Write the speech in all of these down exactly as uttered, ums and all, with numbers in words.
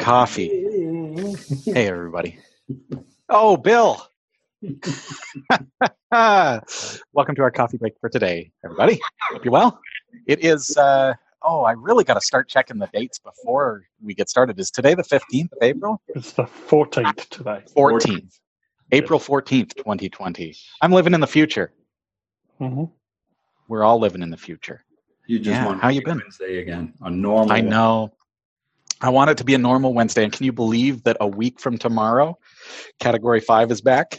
coffee. Hey, everybody. Oh, Bill. Welcome to our coffee break for today, everybody. Hope you're well. It is, uh, oh, I really got to start checking the dates before we get started. Is today the fifteenth of April? It's the fourteenth today. fourteenth. April fourteenth, twenty twenty. I'm living in the future. Mm-hmm. We're all living in the future. You just Yeah, want how you been? Wednesday again, a normal. I know. I want it to be a normal Wednesday. And can you believe that a week from tomorrow, Category five is back?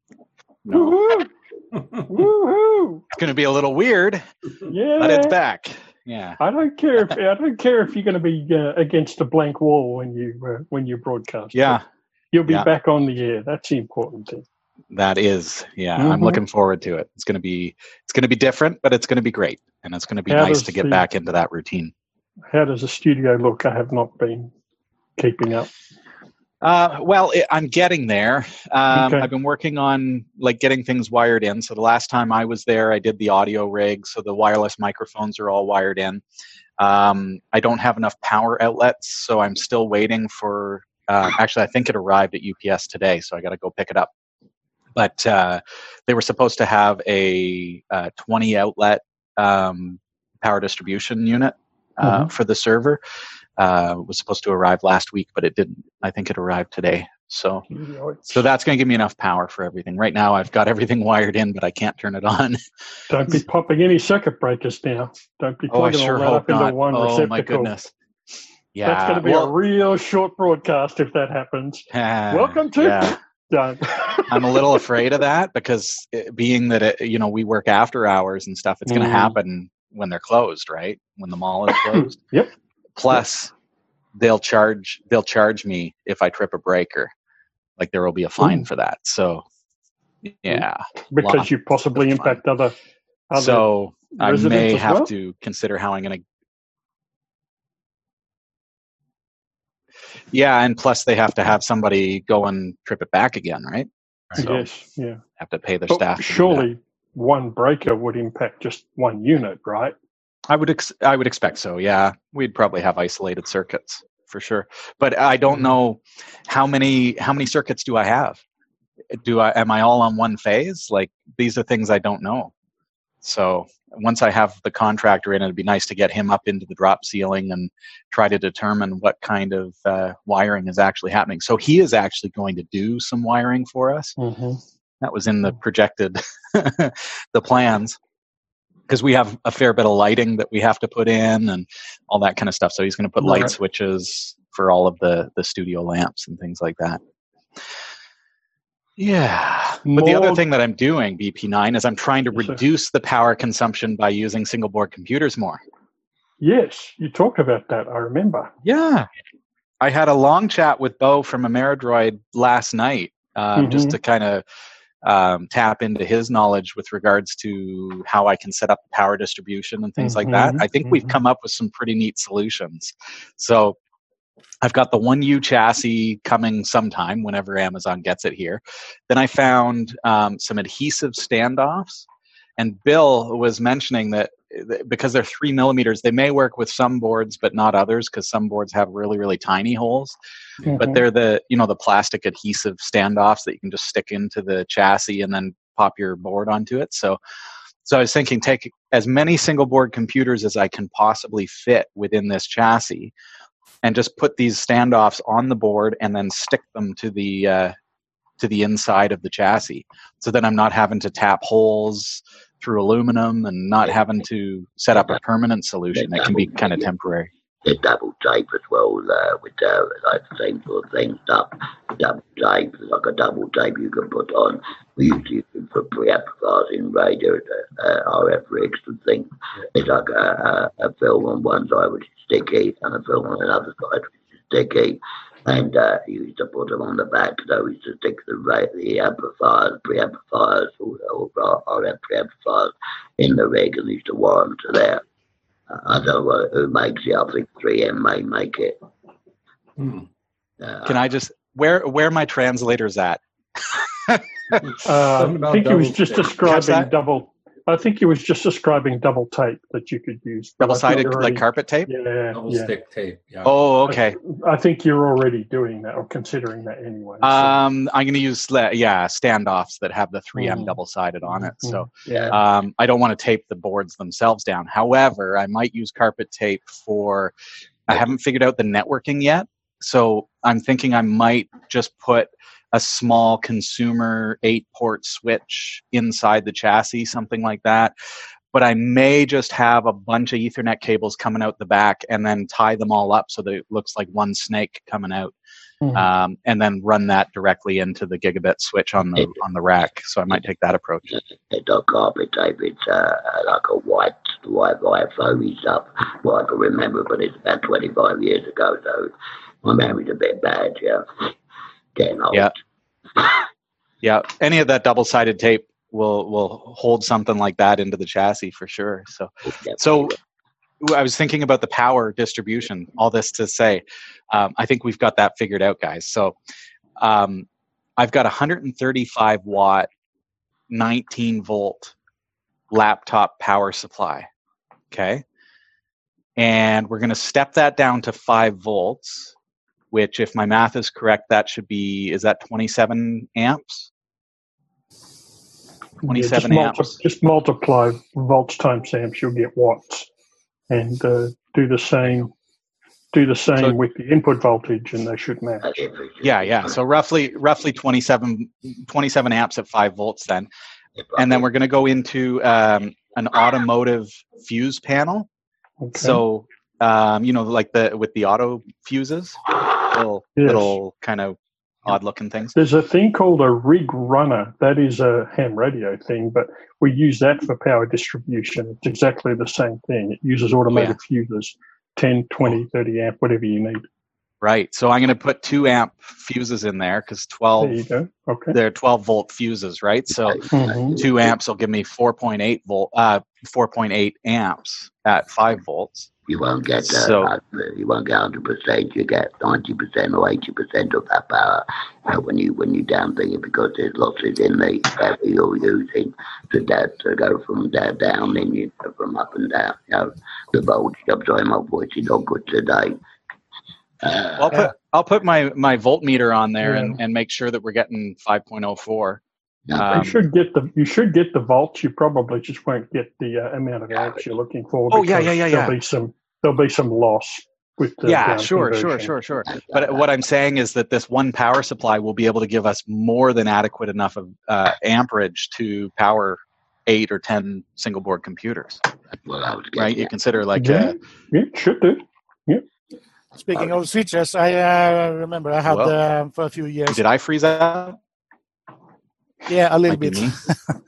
No. Woohoo! Woohoo! It's going to be a little weird, Yeah, but it's back. Yeah. I don't care if I don't care if you're going to be uh, against a blank wall when you uh, when you broadcast. Yeah. You'll be Yeah. back on the air. That's the important thing. That is, yeah. Mhm. I'm looking forward to it. It's going to be, it's going to be different, but it's going to be great, and it's going to be How nice does to get the- back into that routine. How does the studio look? I have not been keeping up. Uh, well, it, I'm getting there. Um, Okay. I've been working on like getting things wired in. So the last time I was there, I did the audio rig, so the wireless microphones are all wired in. Um, I don't have enough power outlets, so I'm still waiting for. Uh, actually, I think it arrived at U P S today, so I got to go pick it up. But uh, they were supposed to have a, uh twenty outlet um, power distribution unit uh, Mhm. for the server. Uh, was supposed to arrive last week, but it didn't. I think it arrived today. So, so that's going to give me enough power for everything. Right now, I've got everything wired in, but I can't turn it on. Don't be popping any circuit breakers now. Don't be Oh, I plugging sure all that hope up into not. one Oh receptacle. my goodness. Yeah, That's going to be well, a real short broadcast if that happens. uh, Welcome to. yeah. Don't. I'm a little afraid of that because it, being that it, you know we work after hours and stuff, it's going to Mm. happen when they're closed, right? When the mall is closed. Yep. Plus, they'll charge they'll charge me if I trip a breaker. Like there will be a fine Ooh. for that. So, yeah. Because lot you possibly of fun. impact other. other So I residents may as have well? to consider how I'm going to. Yeah, and plus they have to have somebody go and trip it back again, right? So Yes, yeah. have to pay their But staff. to do that. surely one breaker would impact just one unit, right? I would ex- I would expect so. Yeah, we'd probably have isolated circuits for sure. But I don't Mhm. know how many how many circuits do I have? Do I am I all on one phase? Like these are things I don't know. So once I have the contractor in, it'd be nice to get him up into the drop ceiling and try to determine what kind of uh, wiring is actually happening. So he is actually going to do some wiring for us. Mm-hmm. That was in the projected the plans. Because we have a fair bit of lighting that we have to put in and all that kind of stuff. So he's going to put light Right. switches for all of the, the studio lamps and things like that. Yeah. But the other More- thing that I'm doing, B P nine, is I'm trying to Yes, sir. reduce the power consumption by using single board computers more. Yes, you talked about that. I remember. Yeah. I had a long chat with Bo from Ameridroid last night, um, just Mhm. to kind of um, tap into his knowledge with regards to how I can set up the power distribution and things like that. Mhm, I think we've mhm. come up with some pretty neat solutions. So I've got the one U chassis coming sometime whenever Amazon gets it here. Then I found um, some adhesive standoffs. And Bill was mentioning that th- because they're three millimeters, they may work with some boards, but not others because some boards have really, really tiny holes. But Mhm. they're the, you know, the plastic adhesive standoffs that you can just stick into the chassis and then pop your board onto it. So, so I was thinking, take as many single board computers as I can possibly fit within this chassis, and just put these standoffs on the board and then stick them to the uh, to the inside of the chassis. So then I'm not having to tap holes through aluminum and not having to set up a permanent solution. It can be kind of temporary. The double tape as well, uh, with uh, like the same sort of thing. Stuff, double tape, like a double tape you can put on. We used to use it for preamplifiers in radio, uh, uh, R F rigs and things. It's like a, a, a film on one side which is sticky, and a film on another side which is sticky. And uh, you used to put them on the back, so we used to stick the ra- the amplifiers, preamplifiers, or, or R F preamplifiers in the rig, and used to wire them to there. I don't know who makes it. I think three M may make it. Hmm. Uh, Can I just where where are my translators at? Uh, I about think he was double just tape. describing Catch that? double. I think he was just describing double tape that you could use. but I think Double-sided, you're like already- carpet tape? Yeah, Double yeah. stick tape. Yeah. Oh, okay. I think you're already doing that or considering that anyway. so- Um, I'm going to use, le- yeah, standoffs that have the three M Mhm. double-sided on it. So yeah. um, I don't want to tape the boards themselves down. However, I might use carpet tape for, I haven't figured out the networking yet. So I'm thinking I might just put a small consumer eight port switch inside the chassis, something like that. But I may just have a bunch of Ethernet cables coming out the back and then tie them all up so that it looks like one snake coming out, Mhm. um, and then run that directly into the gigabit switch on the on the rack. So I might take that approach. It's not carpet tape. It's uh, like a white, white, white foamy stuff. Well, I can remember, but it's about twenty-five years ago, so my memory's a bit bad. Yeah, getting old. Yeah. Yeah, any of that double-sided tape will will hold something like that into the chassis for sure. So, so I was thinking about the power distribution. All this to say, um, I think we've got that figured out, guys. So, um, I've got a one hundred thirty-five watt, nineteen volt laptop power supply. Okay, and we're going to step that down to five volts. Which, if my math is correct, that should be, is that twenty-seven amps? twenty-seven yeah, just amps. multi- just multiply volts times amps, you'll get watts. And uh, do the same do the same So- with the input voltage and they should match. Yeah, yeah. So roughly, roughly twenty-seven, twenty-seven amps at five volts then. And then we're going to go into um, an automotive fuse panel. Okay. So, um, you know, like the with the auto fuses, little, Yes. little kind of odd looking things. There's a thing called a rig runner. That is a ham radio thing, but we use that for power distribution. It's exactly the same thing. It uses automated fuses, ten, twenty, thirty amp, whatever you need. Right. So I'm going to put two amp fuses in there because twelve, There you go. Okay. they're twelve volt fuses, right? So Mhm. two amps will give me four point eight volt, uh, four point eight amps at five volts. You won't get uh, So- uh, you won't get hundred percent. You get ninety percent or eighty percent of that power uh, when you when you down thing it because there's losses in the power you're using to that to go from down down and you go from up and down. You know the voltage. I'm sorry, my voice is not good today. Uh, I'll put I'll put my my voltmeter on there Yeah. and, and make sure that we're getting five point oh four. you Um, should get the you should get the volts. You probably just won't get the uh, amount of amps you're looking for. Oh, yeah, because yeah, yeah, There'll yeah. be some there'll be some loss with the yeah, down sure, sure, conversion. sure, sure. But what I'm saying is that this one power supply will be able to give us more than adequate enough of uh, amperage to power eight or ten single board computers. well, I was getting Right? You consider like Yeah, uh, yeah, should do. Speaking of switches, I uh, remember I had Well, um, for a few years. did I freeze out? Yeah, a little Might be bit. me.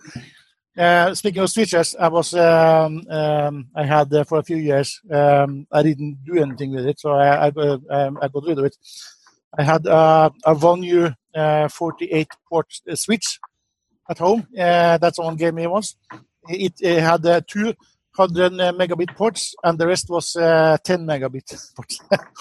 Uh, speaking of switches, I was um, um, I had uh, for a few years. Um, I didn't do anything with it, so I I, got- um, I got rid of it. I had uh, a Vonju uh, forty-eight port uh, switch at home. Uh, that someone gave me once. It, it had uh, two hundred megabit ports, and the rest was uh, ten megabit ports.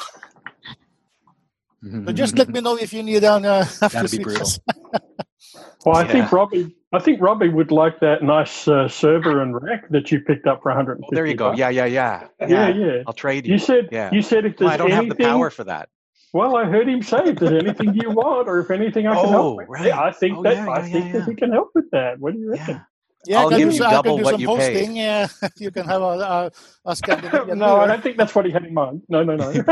So just let me know if you need an uh, a few That'd be brutal. switches. Well, I Yeah. think Robbie, I think Robbie would like that nice uh, server and rack that you picked up for one hundred fifty. Oh, there you go. bucks. Yeah, yeah, yeah. yeah, yeah. I'll trade you. You said Yeah. you said if there's Well, I don't anything, have the power for that. Well, I heard him say if there's anything you want or if anything I can Oh, help with. right. Yeah, I think Oh, that yeah, I yeah, think yeah, that yeah. he can help with that. What do you reckon? Yeah. Yeah, I'll I can give do, you so- I double can do what some you paid. hosting. Uh, you can have a, a, a Scandinavian no, I beer. don't think that's what he had in mind. No, no, no.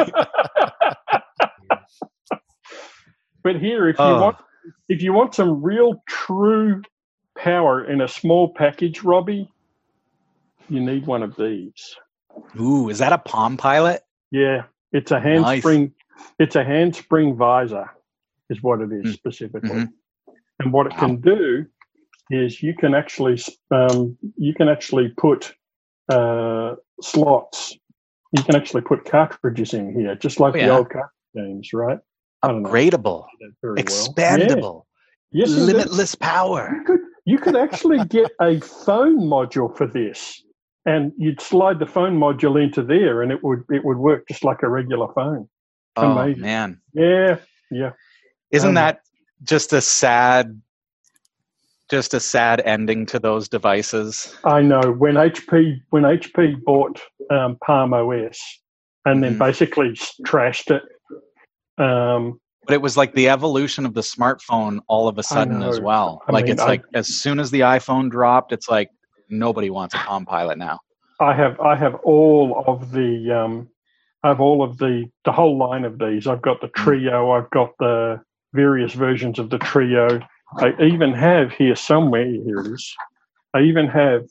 But here, if you Oh. want, if you want some real true power in a small package, Robbie, you need one of these. Ooh, is that a Palm Pilot? Yeah, it's a handspring. It's a handspring visor, is what it is Mm. specifically. Mhm. And what it Wow. can do is you can actually um, you can actually put uh, slots. You can actually put cartridges in here, just like Oh, the yeah. old cartridge games, right? I don't know. Upgradable, That very well. expandable, Yeah. Yes, indeed. limitless power. You could you could actually get a phone module for this, and you'd slide the phone module into there, and it would it would work just like a regular phone. Oh Amazing. man, Yeah, yeah. isn't Um, that just a sad just a sad ending to those devices. I know when H P when H P bought um, Palm O S and then Mhm. basically trashed it. Um, But it was like the evolution of the smartphone all of a sudden as know. well. I like mean, it's I- like as soon as the iPhone dropped, it's like nobody wants a Palm Pilot now. I have I have all of the um, I have all of the the whole line of these. I've got the Trio. I've got the various versions of the Trio. I even have here somewhere. Here it is. I even have.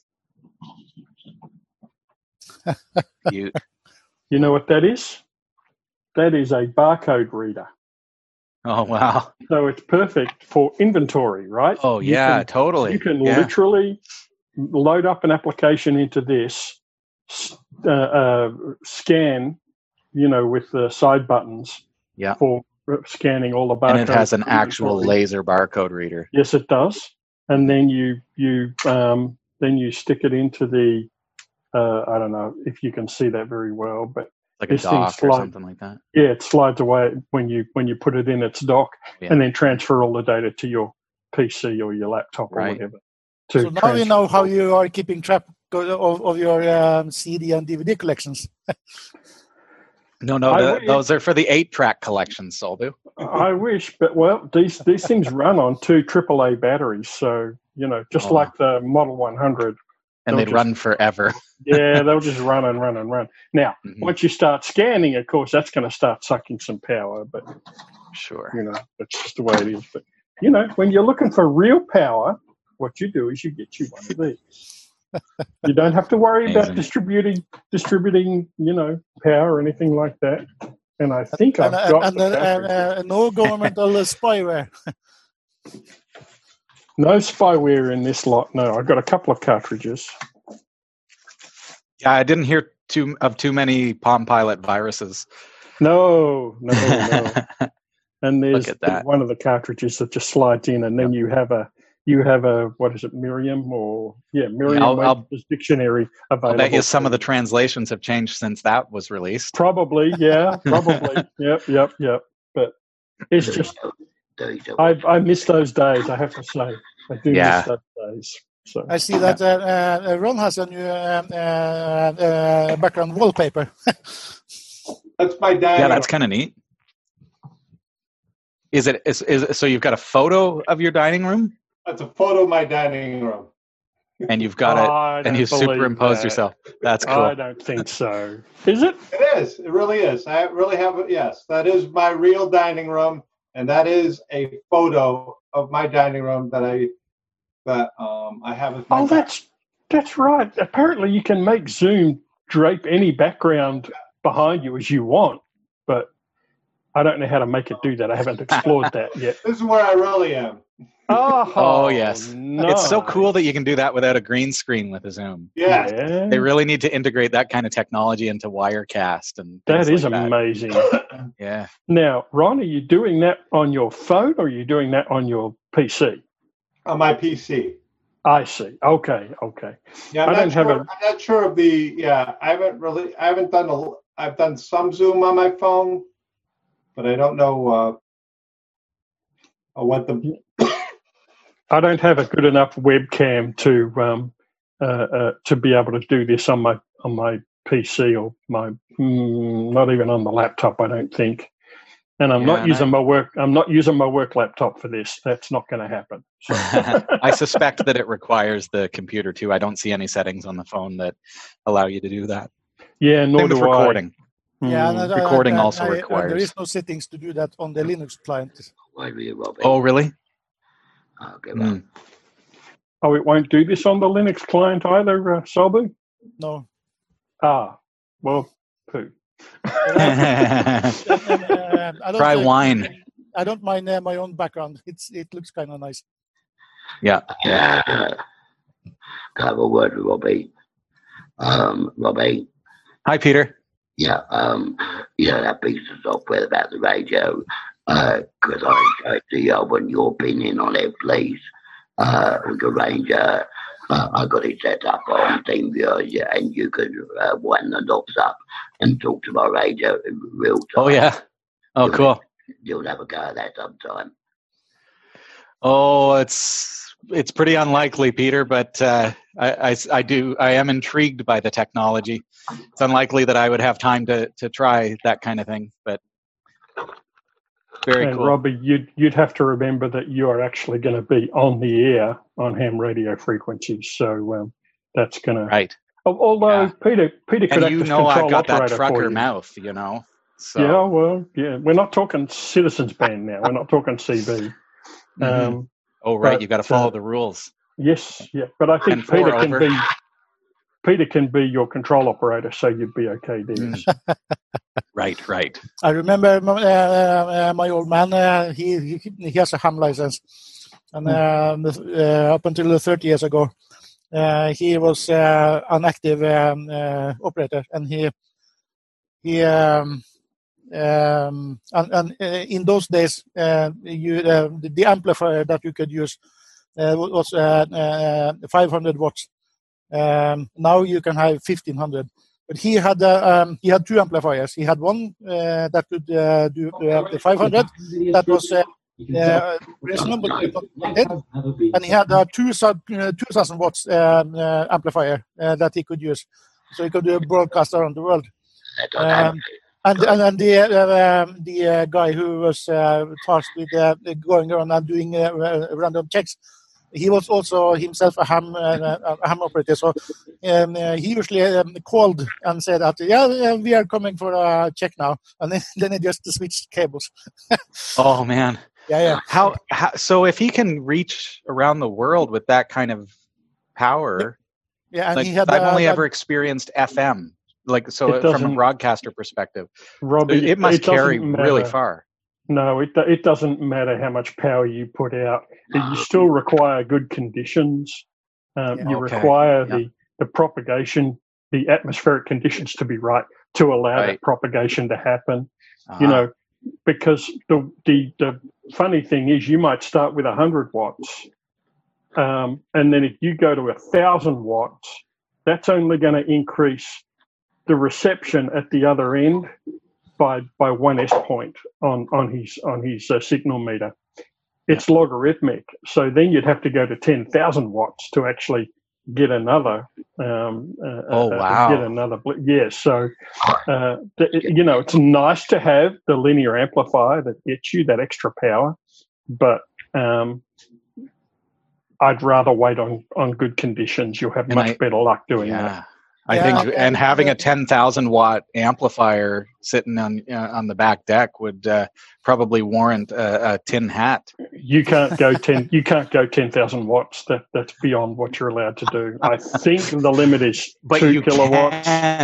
You, You know what that is? That is a barcode reader. oh wow. So it's perfect for inventory, right? Oh You yeah, can- totally. You can yeah. literally load up an application into this, s- uh, uh, scan, you know, with the side buttons Yeah. for scanning all the barcodes. And it has an for actual inventory. laser barcode reader. Yes, it does. And then you you um, then you stick it into the. Uh, I don't know if you can see that very well, but Like a This thing dock or slide- something like that. yeah, it slides away when you when you put it in its dock, Yeah. and then transfer all the data to your P C or your laptop or Right. whatever. to So now you know transfer. how you are keeping track of, of your um, C D and D V D collections. No, no, I the, wish- those are for the eight-track collection, Solbu. I wish, but well, these these things run on two triple A batteries, so you know, just Oh. like the Model one hundred. And They'll they'd just- run forever. Yeah, they'll just run and run and run. Now, Mhm. once you start scanning, of course, that's going to start sucking some power, but Sure. you know, that's just the way it is. But you know, when you're looking for real power, what you do is you get you one of these. You don't have to worry about Amazing. distributing distributing, you know, power or anything like that. And I think And, I've got and, the and, and, battery. uh, no governmental uh, spyware. No spyware in this lot. No, I've got a couple of cartridges. Yeah, I didn't hear too of too many Palm Pilot viruses. No, no, no. And there's Look at that. one of the cartridges that just slides in, and then you have a you have a what is it, Merriam or yeah, Merriam I'll- I'll- Webster's dictionary I'll available. bet you some of the for- translations have changed since that was released. probably, yeah, probably, yep, yep, yep. But it's just There you go. I I miss those days. I have to say, I do Yeah. miss those days. So I see that uh, uh, Ron has a new um, uh, uh, background wallpaper. That's my dining Yeah, that's room. kind of neat. Is it is, is so you've got a photo of your dining room That's a photo of my dining room. and you've got I it and don't you believe superimposed that. yourself. That's I cool. don't think so. Is it? It is. It really is. I really have it. Yes, that is my real dining room, and that is a photo of my dining room that I that um I have. As my Oh, that's that's right. Apparently, you can make Zoom drape any background behind you as you want, but I don't know how to make it do that. I haven't explored that yet. This is where I really am. Oh, Oh, yes. It's so nice. cool that you can do that without a green screen with a Zoom. Yes. Yeah, They really need to integrate that kind of technology into Wirecast and that things is like that. amazing. Yeah. Now, Ron, are you doing that on your phone or are you doing that on your P C? On my P C. I see. Okay, okay. Yeah, I'm I not don't have sure. a- I'm not sure of the. Yeah, I haven't really. I haven't done a. I've done some Zoom on my phone, but I don't know uh, uh, what the. I don't have a good enough webcam to um, uh, uh, to be able to do this on my on my P C or my mm, not even on the laptop. I don't think, and I'm Yeah, not and using I- my work. I'm not using my work laptop for this. That's not going to happen. So, I suspect that it requires the computer too. I don't see any settings on the phone that allow you to do that. yeah, nor Same with do recording. I. Yeah, Mm. and, uh, Recording and, also I- and requires- there is no settings to do that on the Linux client. Why do you, Robbie? Oh, really? Okay, Hmm. well, Oh, it won't do this on the Linux client either, uh, Solbu? No. Ah, well, poo. And, uh, I don't Try think- wine. I don't mind uh, my own background. It's it looks kind of nice. Yeah. yeah. Can I have a word with Robbie? Um, Robbie, Hi, Peter. yeah, um, you know that piece of software about the radio, because I I see I want your opinion on it, please. Uh, we could arrange, uh, uh, I got it set up on TeamViewer, yeah, and you could uh, wind the knobs up and talk to my radio in real time. Oh, yeah. Oh, cool. You'll have a go at that sometime. Oh, it's it's pretty unlikely, Peter, but uh, I, I, I do I am intrigued by the technology. It's unlikely that I would have time to, to try that kind of thing, but very and cool. Robbie, you'd you'd have to remember that you are actually going to be on the air on ham radio frequencies, so um, that's going to right. Although yeah. Peter Peter could and act you as know control I've got that operator for trucker you. mouth, you know. So. Yeah, well, yeah, we're not talking Citizens Band now. We're not talking C B. Mm-hmm. Um, oh, right, but, you got to follow uh, the rules. Yes, yeah, but I think and Peter can over. be Peter can be your control operator, so you'd be okay there. Mm. right, right. I remember uh, uh, my old man. Uh, he, he he has a ham license, and um, uh, up until thirty years ago, uh, he was uh, an active um, uh, operator, and he he. Um, Um, and, and uh, in those days, uh, you, uh, the, the amplifier that you could use uh, was uh, uh, five hundred watts. Um, now you can have fifteen hundred. But he had uh, um, he had two amplifiers. He had one uh, that could uh, do uh, the five hundred. That was uh, uh, reasonable, and he had a two thousand watts um, uh, amplifier uh, that he could use, so he could uh, broadcast around the world. Um, And and, and the uh, um, the uh, guy who was uh, tasked with uh, going around and doing uh, random checks, he was also himself a ham uh, a ham operator. So um, uh, he usually um, called and said that yeah, we are coming for a check now, and then, then he just switched cables. Oh man, yeah, yeah. How, how so? If he can reach around the world with that kind of power, yeah, and like, he had I've uh, only that, ever experienced F M. Like so, It from a broadcaster perspective, Robbie, it, it must it carry really far. No, it it doesn't matter how much power you put out. You still require good conditions. Um, Yeah. you Okay. require Yeah. the the propagation, the atmospheric conditions to be right to allow Right. that propagation to happen. Uh-huh. You know, because the the the funny thing is, you might start with a hundred watts, um, and then if you go to a thousand watts, that's only going to increase the reception at the other end by by one S point on on his on his uh, signal meter. It's logarithmic, so then you'd have to go to ten thousand watts to actually get another. Um, uh, Oh, uh, wow. Get another. Bl- yeah, so uh, th- you know, it's nice to have the linear amplifier that gets you that extra power, but um, I'd rather wait on on good conditions. You'll have And much I- better luck doing Yeah. that. I Yeah, think, and- and having a and- ten thousand watt amplifier sitting on uh, on the back deck would uh, probably warrant a, a tin hat. You can't go ten. You can't go ten thousand watts. That that's beyond what you're allowed to do. I think the limit is But two you kilowatts.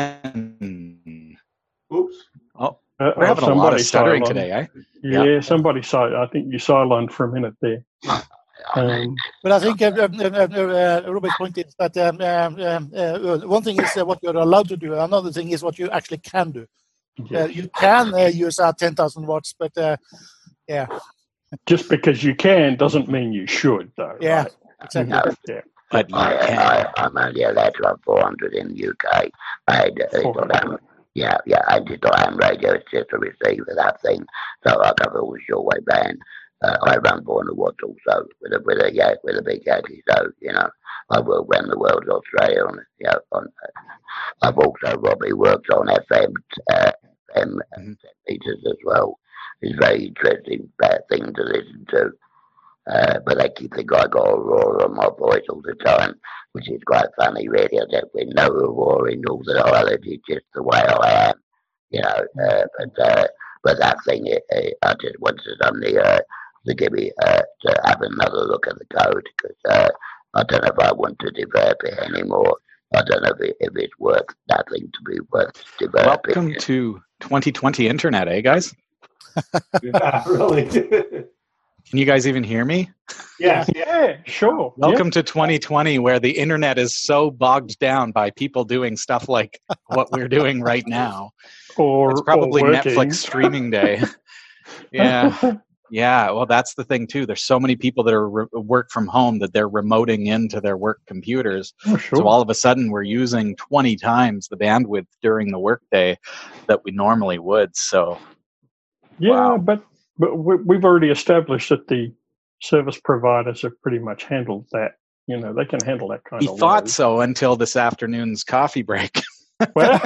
can. Oops. Oh, Uh, we're having a lot of somebody stuttering silent. today, eh? Yeah, Yeah. somebody silent. I think you silent for a minute there. Um, But I think uh, uh, uh, uh, Robert's point is that um, um, um, uh, one thing is uh, what you're allowed to do. Another thing is what you actually can do. yeah. Uh, you can uh, use uh, ten thousand watts, but uh, yeah, Just because you can doesn't mean you should, though. yeah, Right? exactly. No, Yeah. But you I, can. I, I'm only allowed to have four hundred in the U K. I had a four little hundred. ham, yeah, yeah, I did the ham radio. It's just a receiver, that thing. So I cover all the shortwave band. Uh, I run four hundred watts also with a with a yeah with a big caddy. So you know, I work around the world, Australia. On you know, on. Uh, I've also Robbie works on F M, uh, F M Mhm. meters as well. It's a very interesting uh, thing to listen to. Uh, but I keep think I got Aurora on my voice all the time, which is quite funny, really. I don't really know Aurora in Northern Ireland. It's just the way I am, you know. Uh, but uh, but that thing, it, it, I just wanted on the uh, to give me uh, to have another look at the code because uh, I don't know if I want to develop it anymore. I don't know if, it, if it's worth nothing to be worth developing. Welcome to twenty twenty internet, eh, guys? Yeah, really. Can you guys even hear me? Yes, yeah. Yeah, sure. Welcome to twenty twenty, where the internet is so bogged down by people doing stuff like what we're doing right now. Yeah. Or It's probably or working. Netflix streaming day. Yeah. Yeah, well, that's the thing too. There's so many people that are re- work from home that they're remoting into their work computers. Oh, sure. So all of a sudden, we're using twenty times the bandwidth during the workday that we normally would. So Yeah, Wow. but but we, we've already established that the service providers have pretty much handled that. You know, they can handle that kind he of He thought load. so until this afternoon's coffee break. Well,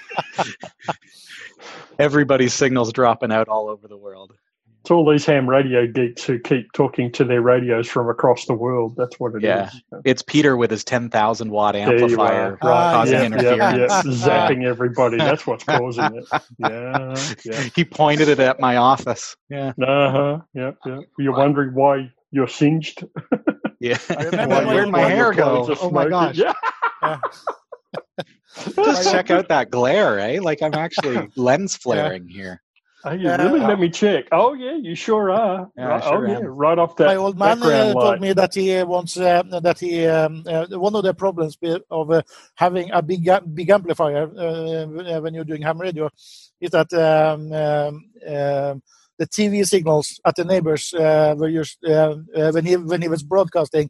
everybody's signals dropping out all over the world. It's all these ham radio geeks who keep talking to their radios from across the world. That's what it yeah. is. It's Peter with his ten thousand watt amplifier right. causing yeah, interference. Yeah, yeah. Zapping everybody. That's what's causing it. Yeah, yeah. He pointed it at my office. Yeah. Uh-huh. Yeah, yeah. You're wondering why you're singed? Yeah. I remember Why- my where'd old my one. hair go? Oh my gosh. Yeah. Yeah. Just check out that glare, eh? Like I'm actually lens flaring here. Oh, you Yeah. really? Let me check. Oh, yeah, you sure are. Yeah, I right, sure oh, yeah, am. right off that My old man background uh, light. told me that he uh, wants uh, that he um, uh, one of the problems with- of uh, having a big a- big amplifier uh, when you're doing ham radio is that um, um, um, the T V signals at the neighbors uh, were used uh, uh, when he when he was broadcasting.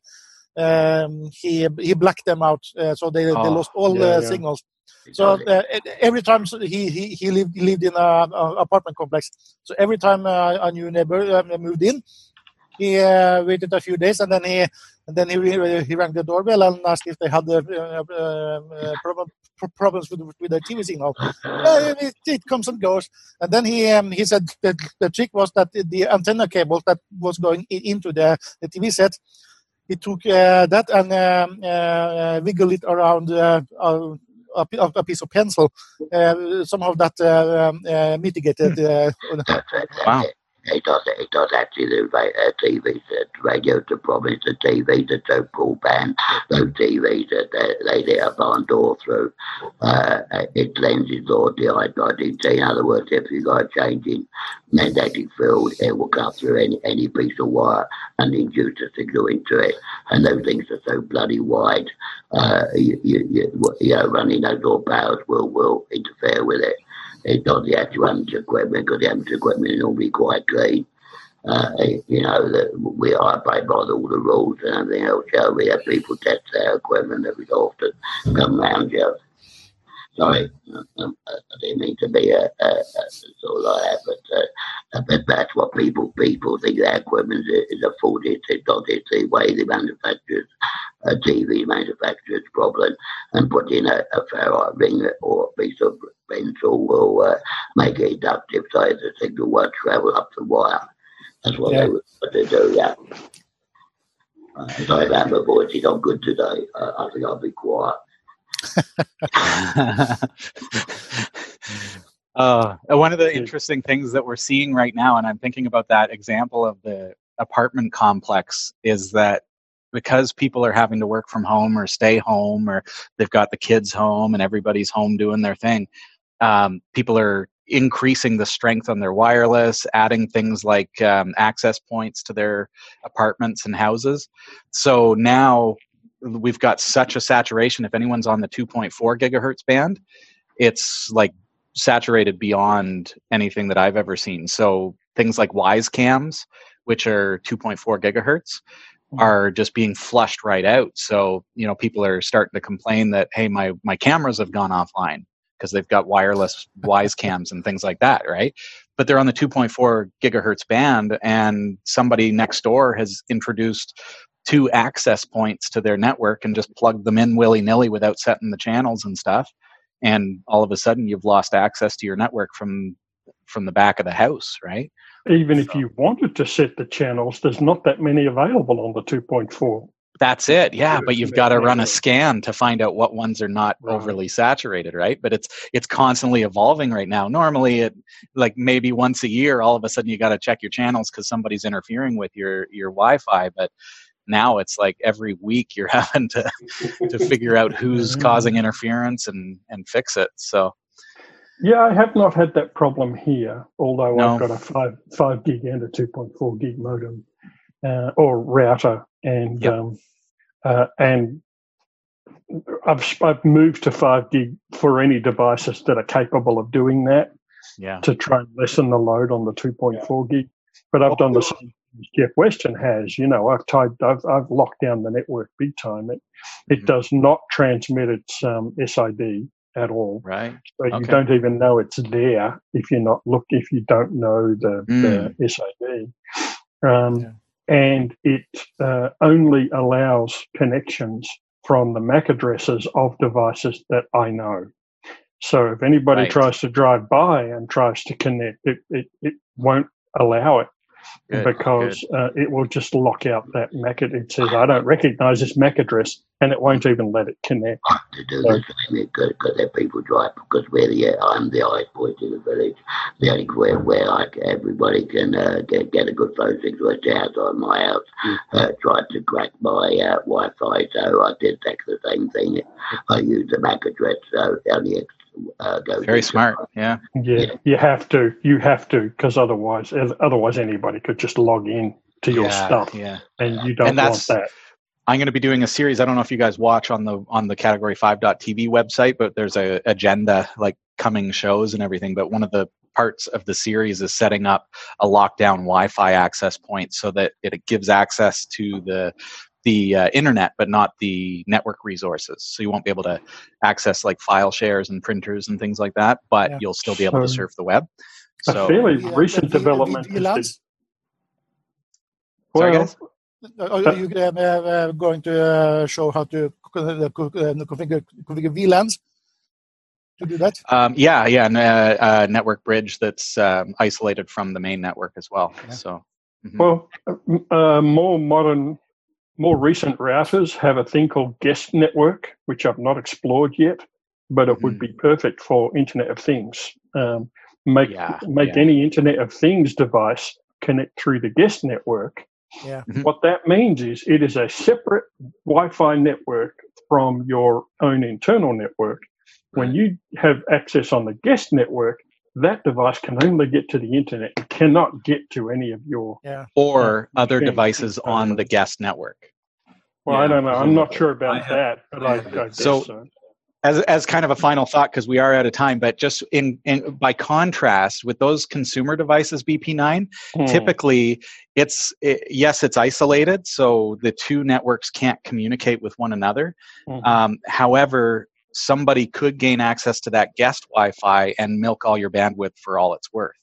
Um, he he blacked them out, uh, so they they Oh, lost all yeah, the yeah. signals. So uh, every time so he he he lived, he lived in a, a apartment complex. So every time uh, a new neighbor uh, moved in, he uh, waited a few days and then he and then he he rang the doorbell and asked if they had uh, uh, uh, problem, problems with with the T V signal. Uh, it, it comes and goes. And then he um, he said that the trick was that the antenna cable that was going in, into the, the T V set. He took uh, that and um, uh, wiggled it around uh, uh, a, a piece of pencil. Uh, somehow that uh, um, uh, mitigated. Uh, Wow. It does, it does actually, the uh, T Vs, uh, radios, the problem is the T Vs are so broadband, those T Vs, uh, they, they let a barn door through. Uh, it lenses or the I D T. In other words, if you got a change in magnetic field, it will cut through any, any piece of wire and induce a signal into it. And those things are so bloody wide, uh, you, you, you, you know, running those raw powers will, will interfere with it. It's not the actual amateur equipment, because the amateur equipment is normally quite clean. Uh, you know, the, we are paid by all the rules and everything else. Yeah, we have people test their equipment every so often, come round, yeah. Sorry, um, I didn't mean to be a, a, a sort of like that, but, uh, but that's what people people think their equipment is, is a fault. It's, it's not, it's the way the manufacturers, uh, T V manufacturers problem, and put in a, a ferrite ring or a piece of pencil will uh, make it inductive so the signal won't travel up the wire. That's what Yeah. they what they do, yeah. Uh, sorry about my voice, it's not good today. Uh, I think I'll be quiet. uh, one of the interesting things that we're seeing right now, and I'm thinking about that example of the apartment complex, is that because people are having to work from home or stay home, or they've got the kids home and everybody's home doing their thing, um, people are increasing the strength on their wireless, adding things like um, access points to their apartments and houses. So now we've got such a saturation. If anyone's on the two point four gigahertz band, it's like saturated beyond anything that I've ever seen. So things like Wise cams, which are two point four gigahertz, are just being flushed right out. So, you know, people are starting to complain that, hey, my, my cameras have gone offline because they've got wireless Wise cams and things like that, right? But they're on the two point four gigahertz band, and somebody next door has introduced two access points to their network and just plugged them in willy-nilly without setting the channels and stuff. And all of a sudden you've lost access to your network from from the back of the house, right? Even if you wanted to set the channels, there's not that many available on the two point four. That's it, yeah. But you've got to run a scan to find out what ones are not Right. overly saturated, right? But it's it's constantly evolving right now. Normally, it like maybe once a year, all of a sudden you got to check your channels because somebody's interfering with your your Wi-Fi. But now it's like every week you're having to to figure out who's causing interference and and fix it. So Yeah, I have not had that problem here, although No. I've got a five five gig and a two point four gig modem uh, or router, and Yep. um, uh, and I've I've moved to five gig for any devices that are capable of doing that yeah, to try and lessen the load on the two point four gig. But I've done the same thing as Jeff Weston has. You know, I've tied, I've, I've locked down the network big time. It it Mhm. does not transmit its um, S I D at all. right. So you Okay. don't even know it's there if you're not look if you don't know the, the S I D. Um, Yeah. and it uh, only allows connections from the M A C addresses of devices that I know. So if anybody Right. tries to drive by and tries to connect, it, it, it won't allow it. Good, because uh, it will just lock out that M A C. It says, I don't recognize this M A C address, and it won't even let it connect. I have to do So- the same because there people drive, because we're the, I'm the highest point in the village. The only where, where I, everybody can uh, get, get a good phone signal is outside my house. Uh, tried to crack my uh, Wi-Fi, so I did exactly the same thing. I used the M A C address, so the only uh, goes Very into- smart. Yeah. Yeah, Yeah. you have to. You have to, because otherwise, otherwise anybody could just log in to your yeah, stuff, Yeah. and you don't And that's- want that. I'm going to be doing a series. I don't know if you guys watch on the on the category five dot T V website, but there's a agenda like coming shows and everything. But one of the parts of the series is setting up a lockdown Wi-Fi access point so that it gives access to the the uh, internet, but not the network resources. So you won't be able to access like file shares and printers and things like that, but Yeah. you'll still be able to So- surf the web. A So fairly The, uh, recent the- the development V is LANs? the, Sorry, well, guys? Are you uh, uh, going to uh, show how to uh, configure, configure V LANs to do that? Um, yeah, yeah, and uh, uh, network bridge that's um, isolated from the main network as well. Yeah. So, mhm. Well, uh, more modern, more recent routers have a thing called guest network, which I've not explored yet, but it would Mhm. be perfect for Internet of Things. Um, make Yeah, make yeah. any Internet of Things device connect through the guest network. Yeah. Mhm. What that means is it is a separate Wi-Fi network from your own internal network. When you have access on the guest network, that device can only get to the internet. It cannot get to any of your. Yeah. or Yeah, other you can- devices you can on totally- the guest network. Well, I Yeah, don't know. I'm not presumably. sure I about have- that, but I I, have it. I guess So- so. As as kind of a final thought, because we are out of time, but just in, in by contrast with those consumer devices, B P nine, Hmm. typically it's it, yes, it's isolated, so the two networks can't communicate with one another. Mhm. Um, however, somebody could gain access to that guest Wi-Fi and milk all your bandwidth for all it's worth.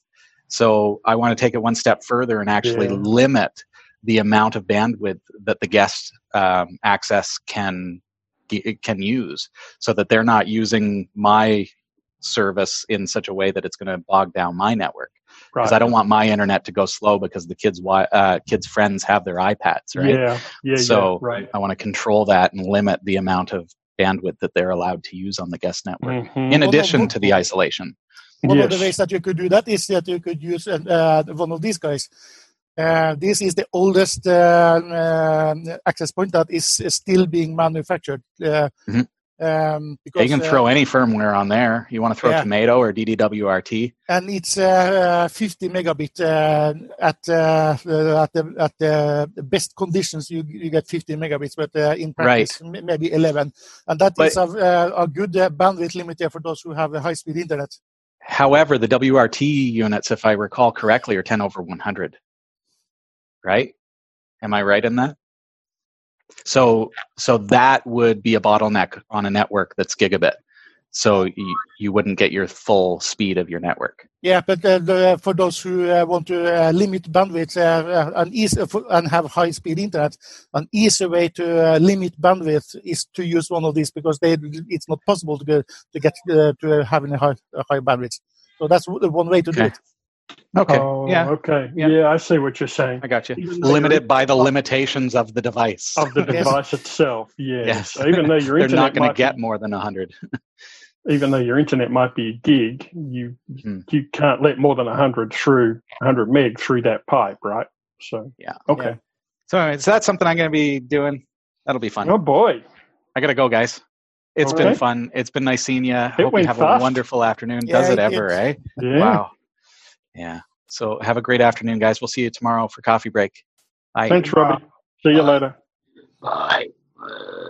So I want to take it one step further and actually Yeah. limit the amount of bandwidth that the guest um, access can can use, so that they're not using my service in such a way that it's going to bog down my network. Because Right. I don't want my internet to go slow because the kids' wi- uh, kids' friends have their iPads, right? Yeah, yeah, So- yeah, right. I want to control that and limit the amount of bandwidth that they're allowed to use on the guest network, Mhm. in Well, addition no, to the isolation. One Yes. of the ways that you could do that is that you could use uh, one of these guys. Uh, this is the oldest uh, uh, access point that is, is still being manufactured. Uh, Mhm. um, Yeah, because, you can uh, throw any firmware on there. You want to throw Yeah. Tomato or D D W R T? and it's uh, fifty megabit uh, at uh, uh, at the at the best conditions. You you get fifty megabits, but uh, in practice m- maybe eleven, and that But- is a, uh, a good uh, bandwidth limiter for those who have a high speed internet. However, the W R T units, if I recall correctly, are ten over one hundred. Right? Am I right in that? So, so that would be a bottleneck on a network that's gigabit. So you, you wouldn't get your full speed of your network. Yeah, but uh, the, for those who uh, want to uh, limit bandwidth uh, uh, and, easy, and have high-speed internet, an easy way to uh, limit bandwidth is to use one of these because they, it's not possible to get to get uh, to having a high, a high bandwidth. So that's w- one way to do Okay. it. Okay. Oh, yeah, okay. Yeah. Yeah. I see what you're saying. I got you. Even though Limited your- by the limitations of the device. Of the Yes. device itself, yes. Yes. So even though your They're internet not going to might get be, more than one hundred. even though your internet might be a gig, you Hmm. you can't let more than a hundred through a hundred meg through that pipe, right? So Yeah. okay. So, anyway, so that's something I'm going to be doing. That'll be fun. Oh boy, I got to go, guys. It's Okay. been fun. It's been nice seeing you. Hope you went have fast. a wonderful afternoon. Yeah, Does it it ever, did. eh? yeah. Wow. Yeah. So have a great afternoon, guys. We'll see you tomorrow for coffee break. Bye. Thanks, Robbie. See you Bye. later. Bye. Uh,